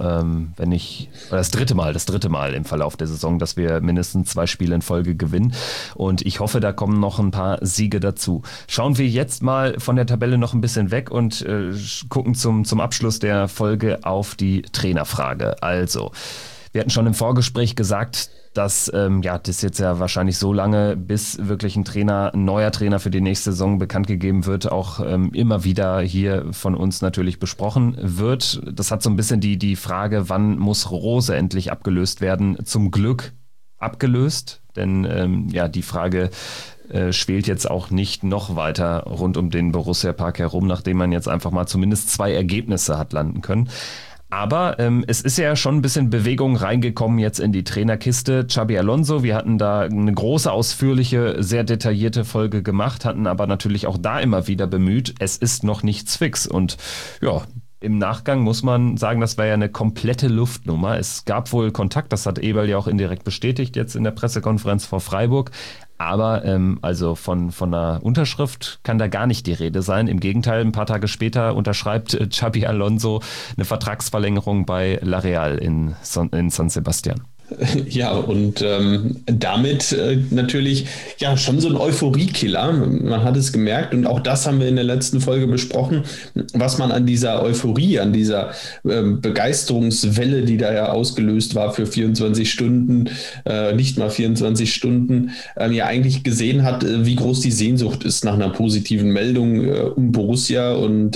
das dritte Mal im Verlauf der Saison, dass wir mindestens 2 Spiele in Folge gewinnen. Und ich hoffe, da kommen noch ein paar Siege dazu. Schauen wir jetzt mal von der Tabelle noch ein bisschen weg und gucken zum Abschluss der Folge auf die Trainerfrage. Also, wir hatten schon im Vorgespräch gesagt, dass das jetzt ja wahrscheinlich so lange, bis wirklich ein neuer Trainer für die nächste Saison bekannt gegeben wird, auch immer wieder hier von uns natürlich besprochen wird. Das hat so ein bisschen die Frage, wann muss Rose endlich abgelöst werden? Zum Glück abgelöst, denn die Frage schwelt jetzt auch nicht noch weiter rund um den Borussia Park herum, nachdem man jetzt einfach mal zumindest 2 Ergebnisse hat landen können. Aber es ist ja schon ein bisschen Bewegung reingekommen jetzt in die Trainerkiste. Xabi Alonso, wir hatten da eine große, ausführliche, sehr detaillierte Folge gemacht, hatten aber natürlich auch da immer wieder bemüht, es ist noch nichts fix. Und ja, im Nachgang muss man sagen, das war ja eine komplette Luftnummer. Es gab wohl Kontakt, das hat Eberl ja auch indirekt bestätigt jetzt in der Pressekonferenz vor Freiburg. Aber also von einer Unterschrift kann da gar nicht die Rede sein. Im Gegenteil, ein paar Tage später unterschreibt Xabi Alonso eine Vertragsverlängerung bei La Real in San Sebastian. Ja, und damit natürlich ja schon so ein Euphoriekiller. Man hat es gemerkt und auch das haben wir in der letzten Folge besprochen, was man an dieser Euphorie, an dieser Begeisterungswelle, die da ja ausgelöst war für 24 Stunden, nicht mal 24 Stunden, ja eigentlich gesehen hat, wie groß die Sehnsucht ist nach einer positiven Meldung um Borussia und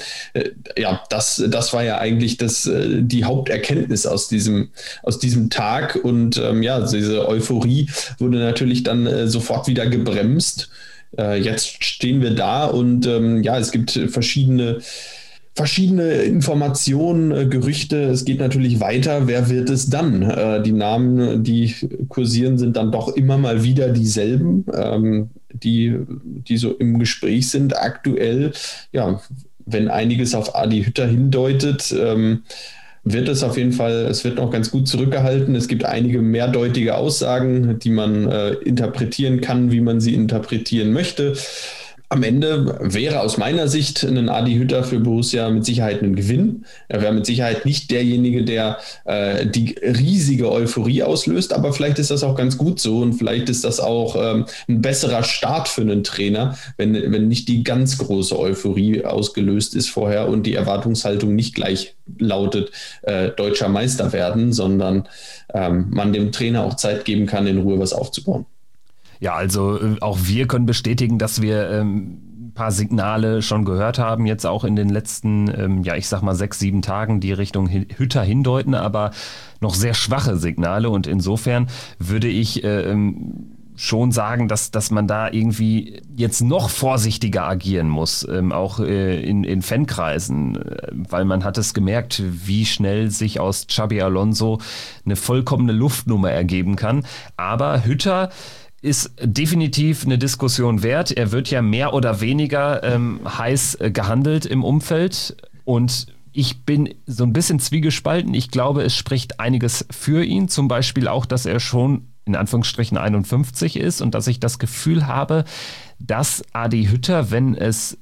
das war ja eigentlich die Haupterkenntnis aus diesem Tag. Und diese Euphorie wurde natürlich dann sofort wieder gebremst. Jetzt stehen wir da und es gibt verschiedene Informationen, Gerüchte. Es geht natürlich weiter. Wer wird es dann? Die Namen, die kursieren, sind dann doch immer mal wieder dieselben, die so im Gespräch sind aktuell. Ja, wenn einiges auf Adi Hütter hindeutet, wird es auf jeden Fall, es wird noch ganz gut zurückgehalten. Es gibt einige mehrdeutige Aussagen, die man interpretieren kann, wie man sie interpretieren möchte. Am Ende wäre aus meiner Sicht ein Adi Hütter für Borussia mit Sicherheit ein Gewinn. Er wäre mit Sicherheit nicht derjenige, der die riesige Euphorie auslöst, aber vielleicht ist das auch ganz gut so und vielleicht ist das auch ein besserer Start für einen Trainer, wenn nicht die ganz große Euphorie ausgelöst ist vorher und die Erwartungshaltung nicht gleich lautet, deutscher Meister werden, sondern man dem Trainer auch Zeit geben kann, in Ruhe was aufzubauen. Ja, also auch wir können bestätigen, dass wir ein paar Signale schon gehört haben, jetzt auch in den letzten, 6, 7 Tagen, die Richtung Hütter hindeuten, aber noch sehr schwache Signale und insofern würde ich schon sagen, dass man da irgendwie jetzt noch vorsichtiger agieren muss, auch in Fankreisen, weil man hat es gemerkt, wie schnell sich aus Xabi Alonso eine vollkommene Luftnummer ergeben kann, aber Hütter ist definitiv eine Diskussion wert. Er wird ja mehr oder weniger heiß gehandelt im Umfeld und ich bin so ein bisschen zwiegespalten. Ich glaube, es spricht einiges für ihn. Zum Beispiel auch, dass er schon in Anführungsstrichen 51 ist und dass ich das Gefühl habe, dass Adi Hütter, wenn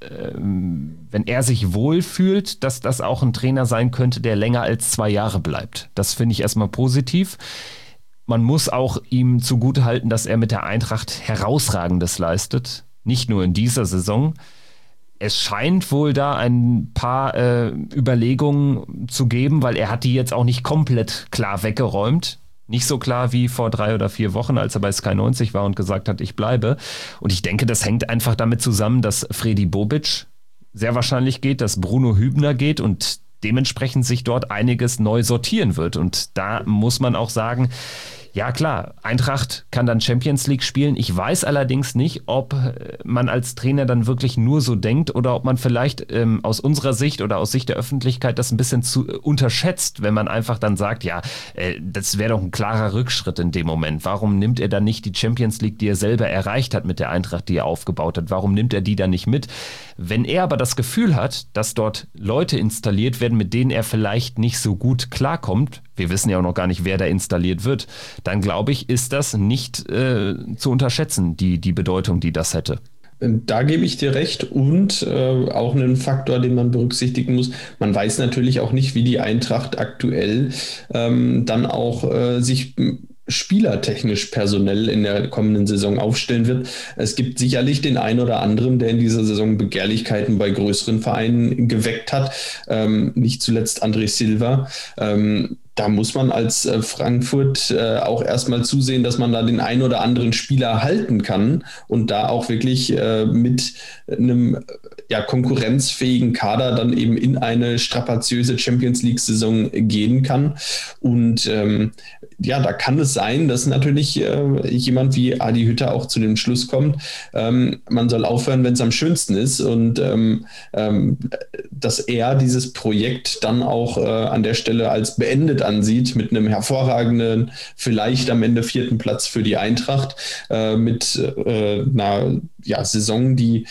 er sich wohlfühlt, dass das auch ein Trainer sein könnte, der länger als 2 Jahre bleibt. Das finde ich erstmal positiv. Man muss auch ihm zugutehalten, dass er mit der Eintracht Herausragendes leistet. Nicht nur in dieser Saison. Es scheint wohl da ein paar Überlegungen zu geben, weil er hat die jetzt auch nicht komplett klar weggeräumt. Nicht so klar wie vor 3 oder 4 Wochen, als er bei Sky 90 war und gesagt hat, ich bleibe. Und ich denke, das hängt einfach damit zusammen, dass Fredi Bobic sehr wahrscheinlich geht, dass Bruno Hübner geht und dementsprechend sich dort einiges neu sortieren wird. Und da muss man auch sagen, ja klar, Eintracht kann dann Champions League spielen. Ich weiß allerdings nicht, ob man als Trainer dann wirklich nur so denkt oder ob man vielleicht aus unserer Sicht oder aus Sicht der Öffentlichkeit das ein bisschen zu unterschätzt, wenn man einfach dann sagt, ja, das wäre doch ein klarer Rückschritt in dem Moment. Warum nimmt er dann nicht die Champions League, die er selber erreicht hat mit der Eintracht, die er aufgebaut hat? Warum nimmt er die dann nicht mit? Wenn er aber das Gefühl hat, dass dort Leute installiert werden, mit denen er vielleicht nicht so gut klarkommt, wir wissen ja auch noch gar nicht, wer da installiert wird, dann glaube ich, ist das nicht zu unterschätzen, die Bedeutung, die das hätte. Da gebe ich dir recht und auch einen Faktor, den man berücksichtigen muss. Man weiß natürlich auch nicht, wie die Eintracht aktuell dann auch sich spielertechnisch personell in der kommenden Saison aufstellen wird. Es gibt sicherlich den einen oder anderen, der in dieser Saison Begehrlichkeiten bei größeren Vereinen geweckt hat. Nicht zuletzt André Silva. Da muss man als Frankfurt auch erstmal zusehen, dass man da den einen oder anderen Spieler halten kann und da auch wirklich mit einem konkurrenzfähigen Kader dann eben in eine strapaziöse Champions-League-Saison gehen kann. Und da kann es sein, dass natürlich jemand wie Adi Hütter auch zu dem Schluss kommt, man soll aufhören, wenn es am schönsten ist und dass er dieses Projekt dann auch an der Stelle als beendet ansieht mit einem hervorragenden, vielleicht am Ende 4. Platz für die Eintracht, mit einer Saison, die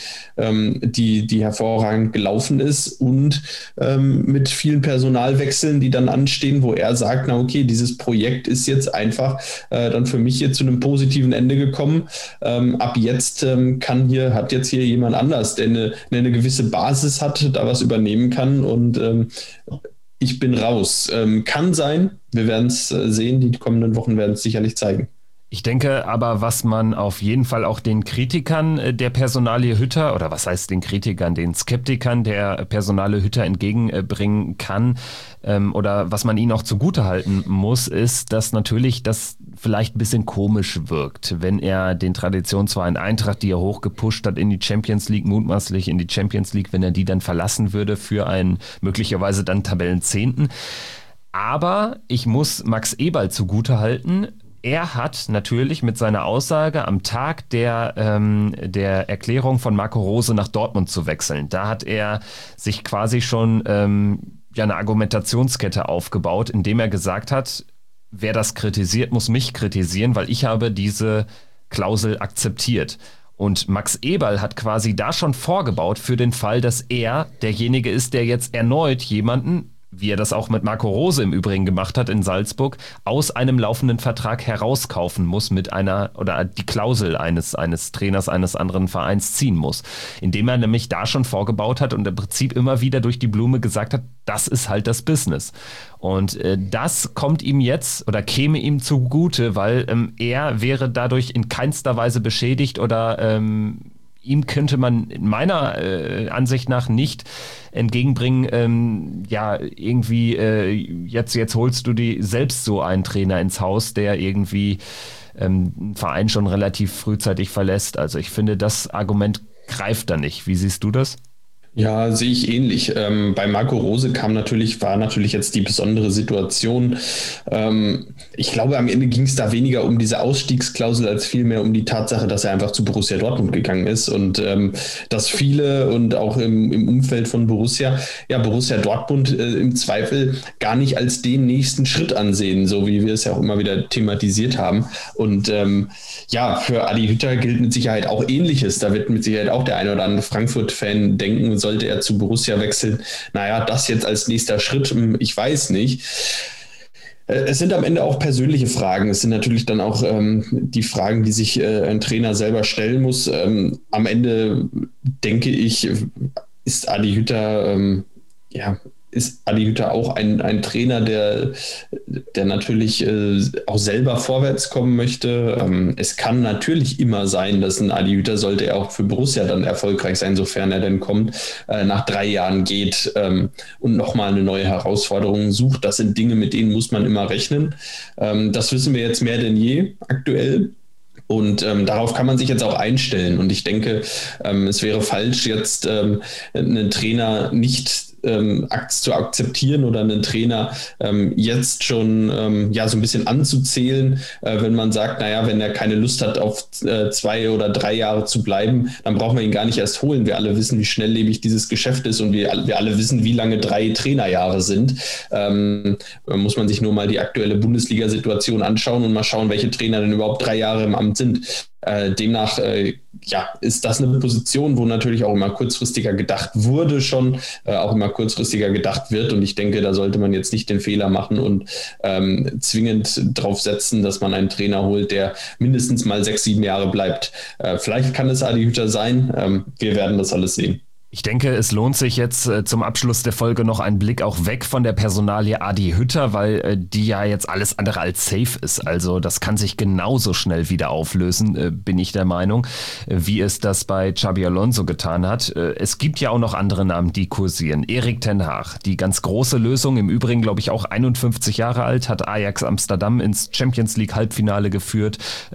hervorragend gelaufen ist und mit vielen Personalwechseln, die dann anstehen, wo er sagt, na okay, dieses Projekt ist jetzt einfach dann für mich hier zu einem positiven Ende gekommen. Ab jetzt hat jetzt hier jemand anders, der eine gewisse Basis hat, da was übernehmen kann und ich bin raus. Kann sein, wir werden es sehen, die kommenden Wochen werden es sicherlich zeigen. Ich denke aber, was man auf jeden Fall auch den Kritikern der Personalie Hütter, oder was heißt den Kritikern, den Skeptikern der Personalie Hütter entgegenbringen kann, oder was man ihnen auch zugutehalten muss, ist, dass natürlich das vielleicht ein bisschen komisch wirkt, wenn er den Traditionsverein Eintracht, die er hochgepusht hat in die Champions League, mutmaßlich in die Champions League, wenn er die dann verlassen würde für einen möglicherweise dann Tabellenzehnten. Aber ich muss Max Eberl zugutehalten. Er hat natürlich mit seiner Aussage am Tag der Erklärung von Marco Rose nach Dortmund zu wechseln, da hat er sich quasi schon eine Argumentationskette aufgebaut, indem er gesagt hat, wer das kritisiert, muss mich kritisieren, weil ich habe diese Klausel akzeptiert. Und Max Eberl hat quasi da schon vorgebaut für den Fall, dass er derjenige ist, der jetzt erneut jemanden, wie er das auch mit Marco Rose im Übrigen gemacht hat in Salzburg, aus einem laufenden Vertrag herauskaufen muss mit oder die Klausel eines Trainers eines anderen Vereins ziehen muss. Indem er nämlich da schon vorgebaut hat und im Prinzip immer wieder durch die Blume gesagt hat, das ist halt das Business. Und das kommt ihm jetzt oder käme ihm zugute, weil er wäre dadurch in keinster Weise beschädigt oder ihm könnte man in meiner Ansicht nach nicht entgegenbringen, jetzt holst du dir selbst so einen Trainer ins Haus, der irgendwie einen Verein schon relativ frühzeitig verlässt. Also ich finde, das Argument greift da nicht. Wie siehst du das? Ja, sehe ich ähnlich. Bei Marco Rose war natürlich jetzt die besondere Situation. Ich glaube, am Ende ging es da weniger um diese Ausstiegsklausel als vielmehr um die Tatsache, dass er einfach zu Borussia Dortmund gegangen ist und dass viele und auch im Umfeld von Borussia Dortmund im Zweifel gar nicht als den nächsten Schritt ansehen, so wie wir es ja auch immer wieder thematisiert haben. Und für Adi Hütter gilt mit Sicherheit auch Ähnliches. Da wird mit Sicherheit auch der ein oder andere Frankfurt-Fan denken, sollte er zu Borussia wechseln, das jetzt als nächster Schritt, ich weiß nicht. Es sind am Ende auch persönliche Fragen. Es sind natürlich dann auch die Fragen, die sich ein Trainer selber stellen muss. Am Ende denke ich, ist Adi Hütter auch ein Trainer, der natürlich auch selber vorwärts kommen möchte. Es kann natürlich immer sein, dass ein Adi Hütter, sollte er auch für Borussia dann erfolgreich sein, sofern er denn kommt, nach 3 Jahren geht und nochmal eine neue Herausforderung sucht. Das sind Dinge, mit denen muss man immer rechnen. Das wissen wir jetzt mehr denn je aktuell. Und darauf kann man sich jetzt auch einstellen. Und ich denke, es wäre falsch, jetzt einen Trainer nicht zu akzeptieren oder einen Trainer jetzt schon so ein bisschen anzuzählen, wenn man sagt, naja, wenn er keine Lust hat, auf 2 oder 3 Jahre zu bleiben, dann brauchen wir ihn gar nicht erst holen. Wir alle wissen, wie schnelllebig dieses Geschäft ist und wir alle wissen, wie lange 3 Trainerjahre sind. Muss man sich nur mal die aktuelle Bundesliga-Situation anschauen und mal schauen, welche Trainer denn überhaupt 3 Jahre im Amt sind. Demnach ist das eine Position, wo natürlich auch immer kurzfristiger gedacht wurde schon, auch immer kurzfristiger gedacht wird, und ich denke, da sollte man jetzt nicht den Fehler machen und zwingend drauf setzen, dass man einen Trainer holt, der mindestens mal 6, 7 Jahre bleibt. Vielleicht kann es Adi Hütter sein, wir werden das alles sehen. Ich denke, es lohnt sich jetzt zum Abschluss der Folge noch ein Blick auch weg von der Personalie Adi Hütter, weil die ja jetzt alles andere als safe ist. Also das kann sich genauso schnell wieder auflösen, bin ich der Meinung, wie es das bei Xabi Alonso getan hat. Es gibt ja auch noch andere Namen, die kursieren. Erik ten Hag, die ganz große Lösung, im Übrigen glaube ich auch 51 Jahre alt, hat Ajax Amsterdam ins Champions League Halbfinale geführt.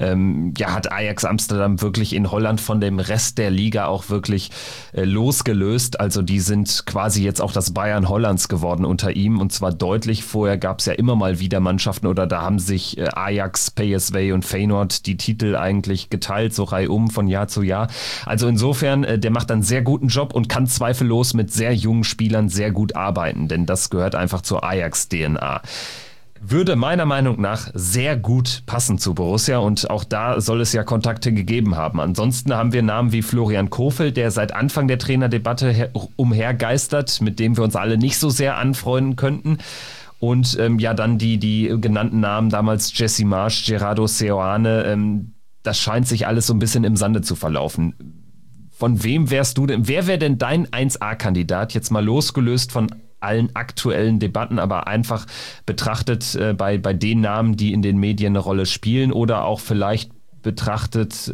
Hat Ajax Amsterdam wirklich in Holland von dem Rest der Liga auch wirklich losgelöst. Also die sind quasi jetzt auch das Bayern Hollands geworden unter ihm, und zwar deutlich. Vorher gab es ja immer mal wieder Mannschaften, oder da haben sich Ajax, PSV und Feyenoord die Titel eigentlich geteilt, so reihum von Jahr zu Jahr. Also insofern, der macht einen sehr guten Job und kann zweifellos mit sehr jungen Spielern sehr gut arbeiten, denn das gehört einfach zur Ajax-DNA. Würde meiner Meinung nach sehr gut passen zu Borussia, und auch da soll es ja Kontakte gegeben haben. Ansonsten haben wir Namen wie Florian Kohfeldt, der seit Anfang der Trainerdebatte umhergeistert, mit dem wir uns alle nicht so sehr anfreunden könnten. Und dann die genannten Namen, damals Jesse Marsch, Gerardo Seoane, das scheint sich alles so ein bisschen im Sande zu verlaufen. Von wem wärst du denn, wer wäre denn dein 1A-Kandidat, jetzt mal losgelöst von allen aktuellen Debatten, aber einfach betrachtet bei den Namen, die in den Medien eine Rolle spielen, oder auch vielleicht betrachtest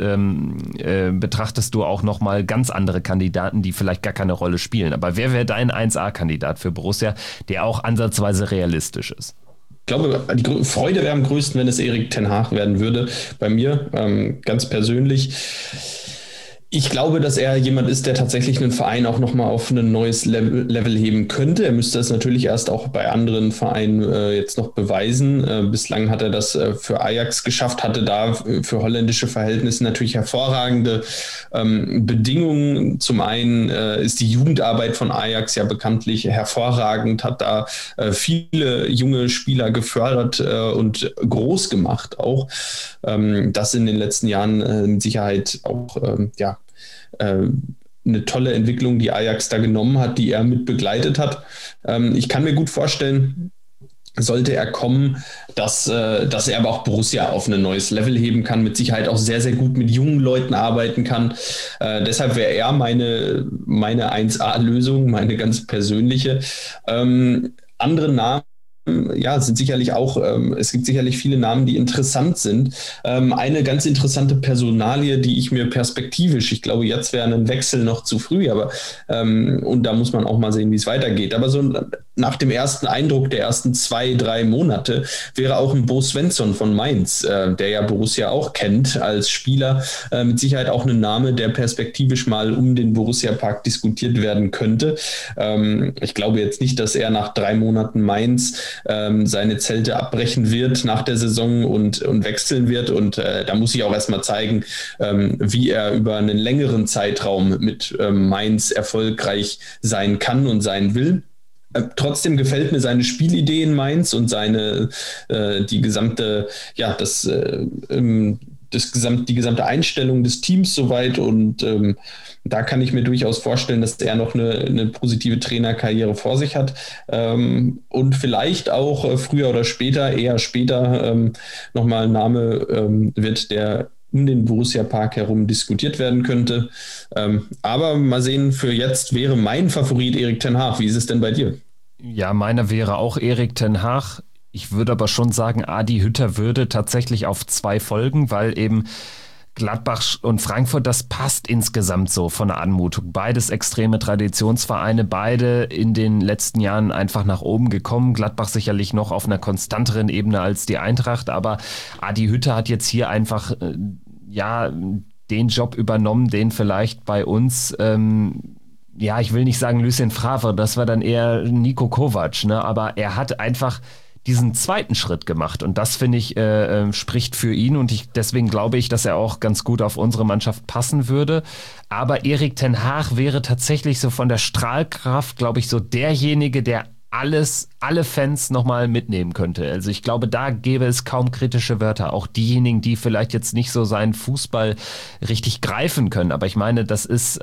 du auch nochmal ganz andere Kandidaten, die vielleicht gar keine Rolle spielen. Aber wer wäre dein 1A-Kandidat für Borussia, der auch ansatzweise realistisch ist? Ich glaube, die Freude wäre am größten, wenn es Erik ten Hag werden würde. Bei mir, ganz persönlich. Ich glaube, dass er jemand ist, der tatsächlich einen Verein auch nochmal auf ein neues Level heben könnte. Er müsste es natürlich erst auch bei anderen Vereinen jetzt noch beweisen. Bislang hat er das für Ajax geschafft, hatte da für holländische Verhältnisse natürlich hervorragende Bedingungen. Zum einen ist die Jugendarbeit von Ajax ja bekanntlich hervorragend, hat da viele junge Spieler gefördert und groß gemacht auch. Das in den letzten Jahren mit Sicherheit auch, eine tolle Entwicklung, die Ajax da genommen hat, die er mit begleitet hat. Ich kann mir gut vorstellen, sollte er kommen, dass er aber auch Borussia auf ein neues Level heben kann, mit Sicherheit auch sehr, sehr gut mit jungen Leuten arbeiten kann. Deshalb wäre er meine 1A-Lösung, meine ganz persönliche. Andere Namen, sind sicherlich auch, es gibt sicherlich viele Namen, die interessant sind. Eine ganz interessante Personalie, die ich mir perspektivisch, ich glaube, jetzt wäre ein Wechsel noch zu früh, aber und da muss man auch mal sehen, wie es weitergeht. Aber so nach dem ersten Eindruck der ersten 2, 3 Monate wäre auch ein Bo Svensson von Mainz, der ja Borussia auch kennt als Spieler, mit Sicherheit auch ein Name, der perspektivisch mal um den Borussia-Park diskutiert werden könnte. Ich glaube jetzt nicht, dass er nach 3 Monaten Mainz seine Zelte abbrechen wird nach der Saison und wechseln wird. Und da muss ich auch erstmal zeigen, wie er über einen längeren Zeitraum mit Mainz erfolgreich sein kann und sein will. Trotzdem gefällt mir seine Spielidee in Mainz und die gesamte Einstellung des Teams soweit, und Da kann ich mir durchaus vorstellen, dass er noch eine positive Trainerkarriere vor sich hat und vielleicht auch früher oder später, eher später, nochmal ein Name wird, der um den Borussia-Park herum diskutiert werden könnte. Aber mal sehen, für jetzt wäre mein Favorit Erik ten Hag. Wie ist es denn bei dir? Ja, meiner wäre auch Erik ten Hag. Ich würde aber schon sagen, Adi Hütter würde tatsächlich auf 2 folgen, weil eben Gladbach und Frankfurt, das passt insgesamt so von der Anmutung. Beides extreme Traditionsvereine, beide in den letzten Jahren einfach nach oben gekommen. Gladbach sicherlich noch auf einer konstanteren Ebene als die Eintracht, aber Adi Hütter hat jetzt hier einfach den Job übernommen, den vielleicht bei uns ich will nicht sagen Lucien Favre, das war dann eher Niko Kovac, ne? Aber er hat einfach diesen zweiten Schritt gemacht und das, finde ich, spricht für ihn und deswegen glaube ich, dass er auch ganz gut auf unsere Mannschaft passen würde. Aber Erik ten Hag wäre tatsächlich so von der Strahlkraft, glaube ich, so derjenige, der alle Fans nochmal mitnehmen könnte. Also ich glaube, da gäbe es kaum kritische Wörter. Auch diejenigen, die vielleicht jetzt nicht so seinen Fußball richtig greifen können. Aber ich meine, das ist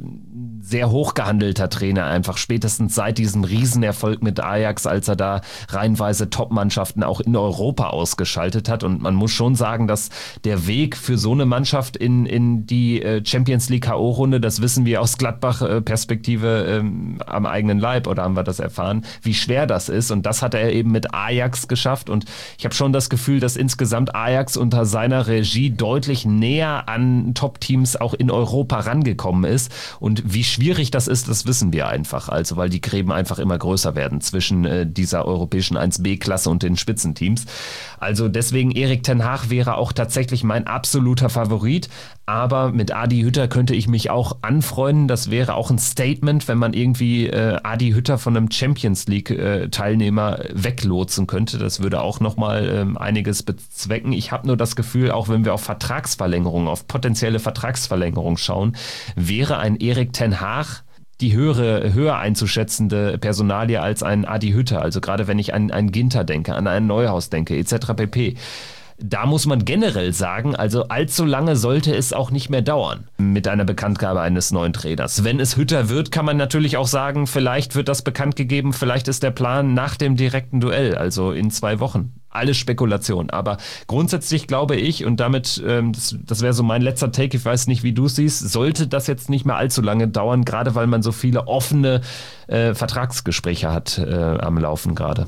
sehr hochgehandelter Trainer einfach. Spätestens seit diesem Riesenerfolg mit Ajax, als er da reihenweise Top-Mannschaften auch in Europa ausgeschaltet hat. Und man muss schon sagen, dass der Weg für so eine Mannschaft in die Champions League K.O.-Runde, das wissen wir aus Gladbach-Perspektive am eigenen Leib, oder haben wir das erfahren, wie schwer das ist. Und das hat er eben mit Ajax geschafft. Und ich habe schon das Gefühl, dass insgesamt Ajax unter seiner Regie deutlich näher an Top-Teams auch in Europa rangekommen ist. Und wie schwierig das ist, das wissen wir einfach. Also, weil die Gräben einfach immer größer werden zwischen dieser europäischen 1B-Klasse und den Spitzenteams. Also deswegen Erik ten Hag wäre auch tatsächlich mein absoluter Favorit. Aber mit Adi Hütter könnte ich mich auch anfreunden. Das wäre auch ein Statement, wenn man irgendwie Adi Hütter von einem Champions League Teilnehmer weglotsen könnte. Das würde auch nochmal einiges bezwecken. Ich habe nur das Gefühl, auch wenn wir auf Vertragsverlängerungen, auf potenzielle Vertragsverlängerungen schauen, wäre ein Erik ten Hag die höher einzuschätzende Personalie als ein Adi Hütter. Also gerade wenn ich an einen Ginter denke, an einen Neuhaus denke, etc. pp. Da muss man generell sagen, also allzu lange sollte es auch nicht mehr dauern mit einer Bekanntgabe eines neuen Trainers. Wenn es Hütter wird, kann man natürlich auch sagen, vielleicht wird das bekannt gegeben, vielleicht ist der Plan nach dem direkten Duell, also in 2 Wochen. Alles Spekulation, aber grundsätzlich glaube ich, und damit, das wäre so mein letzter Take, ich weiß nicht, wie du es siehst, sollte das jetzt nicht mehr allzu lange dauern, gerade weil man so viele offene Vertragsgespräche hat am Laufen gerade.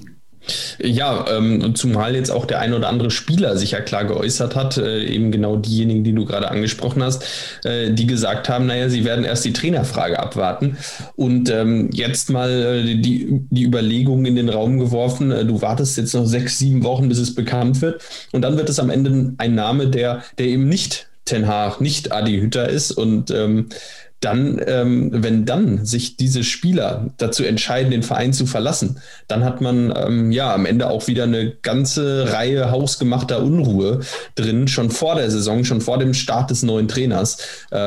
Ja, zumal jetzt auch der ein oder andere Spieler sich ja klar geäußert hat, eben genau diejenigen, die du gerade angesprochen hast, die gesagt haben, naja, sie werden erst die Trainerfrage abwarten und jetzt mal die Überlegung in den Raum geworfen, du wartest jetzt noch 6-7 Wochen, bis es bekannt wird und dann wird es am Ende ein Name, der eben nicht ten Hag, nicht Adi Hütter ist und dann, wenn dann sich diese Spieler dazu entscheiden, den Verein zu verlassen, dann hat man am Ende auch wieder eine ganze Reihe hausgemachter Unruhe drin, schon vor der Saison, schon vor dem Start des neuen Trainers.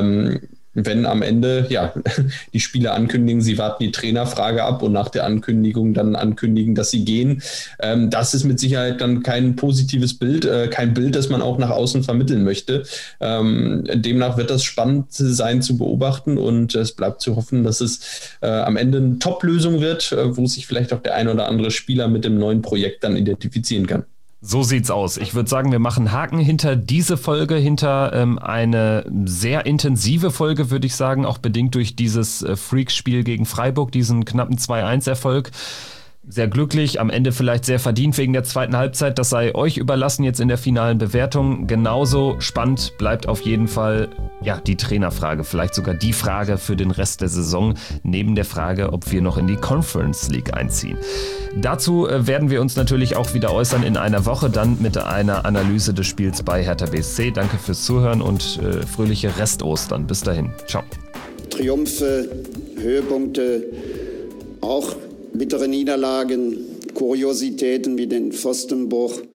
Wenn am Ende die Spieler ankündigen, sie warten die Trainerfrage ab und nach der Ankündigung dann ankündigen, dass sie gehen, das ist mit Sicherheit dann kein positives Bild, kein Bild, das man auch nach außen vermitteln möchte. Demnach wird das spannend sein zu beobachten und es bleibt zu hoffen, dass es am Ende eine Top-Lösung wird, wo sich vielleicht auch der ein oder andere Spieler mit dem neuen Projekt dann identifizieren kann. So sieht's aus. Ich würde sagen, wir machen Haken hinter diese Folge, hinter eine sehr intensive Folge, würde ich sagen, auch bedingt durch dieses Freak-Spiel gegen Freiburg, diesen knappen 2-1-Erfolg. Sehr glücklich, am Ende vielleicht sehr verdient wegen der zweiten Halbzeit. Das sei euch überlassen jetzt in der finalen Bewertung. Genauso spannend bleibt auf jeden Fall die Trainerfrage, vielleicht sogar die Frage für den Rest der Saison, neben der Frage, ob wir noch in die Conference League einziehen. Dazu werden wir uns natürlich auch wieder äußern in einer Woche, dann mit einer Analyse des Spiels bei Hertha BSC. Danke fürs Zuhören und fröhliche Restostern. Bis dahin. Ciao. Triumphe, Höhepunkte, auch bittere Niederlagen, Kuriositäten wie den Pfostenbruch.